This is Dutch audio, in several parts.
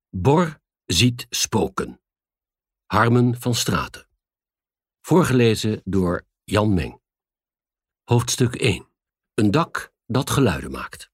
Bor ziet spoken. Harmen van Straten. Voorgelezen door Jan Meng. Hoofdstuk 1. Een dak dat geluiden maakt.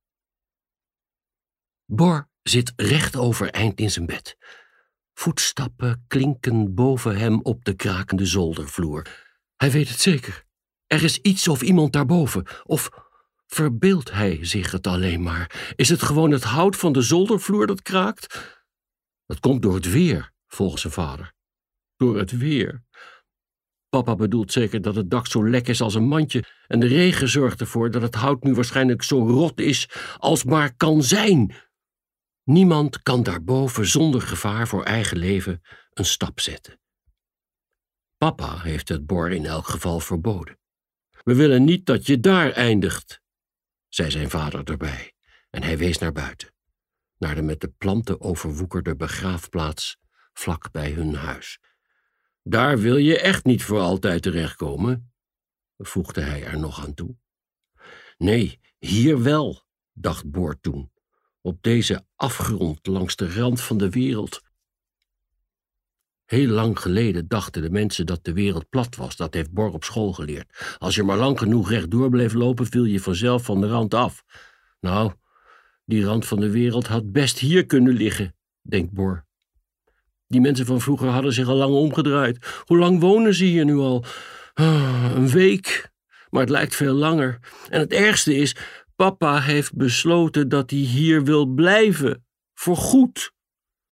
Bor zit recht overeind in zijn bed. Voetstappen klinken boven hem op de krakende zoldervloer. Hij weet het zeker. Er is iets of iemand daarboven. Of verbeeldt hij zich het alleen maar? Is het gewoon het hout van de zoldervloer dat kraakt? Dat komt door het weer, volgens zijn vader. Door het weer. Papa bedoelt zeker dat het dak zo lek is als een mandje en de regen zorgt ervoor dat het hout nu waarschijnlijk zo rot is als maar kan zijn. Niemand kan daarboven zonder gevaar voor eigen leven een stap zetten. Papa heeft het Bor in elk geval verboden. We willen niet dat je daar eindigt, zei zijn vader erbij, en hij wees naar buiten, naar de met de planten overwoekerde begraafplaats vlak bij hun huis. Daar wil je echt niet voor altijd terechtkomen, voegde hij er nog aan toe. Nee, hier wel, dacht Bor toen, op deze afgrond langs de rand van de wereld. Heel lang geleden dachten de mensen dat de wereld plat was, dat heeft Bor op school geleerd. Als je maar lang genoeg rechtdoor bleef lopen, viel je vanzelf van de rand af. Nou, die rand van de wereld had best hier kunnen liggen, denkt Bor. Die mensen van vroeger hadden zich al lang omgedraaid. Hoe lang wonen ze hier nu al? Een week, maar het lijkt veel langer. En het ergste is, papa heeft besloten dat hij hier wil blijven. Voorgoed.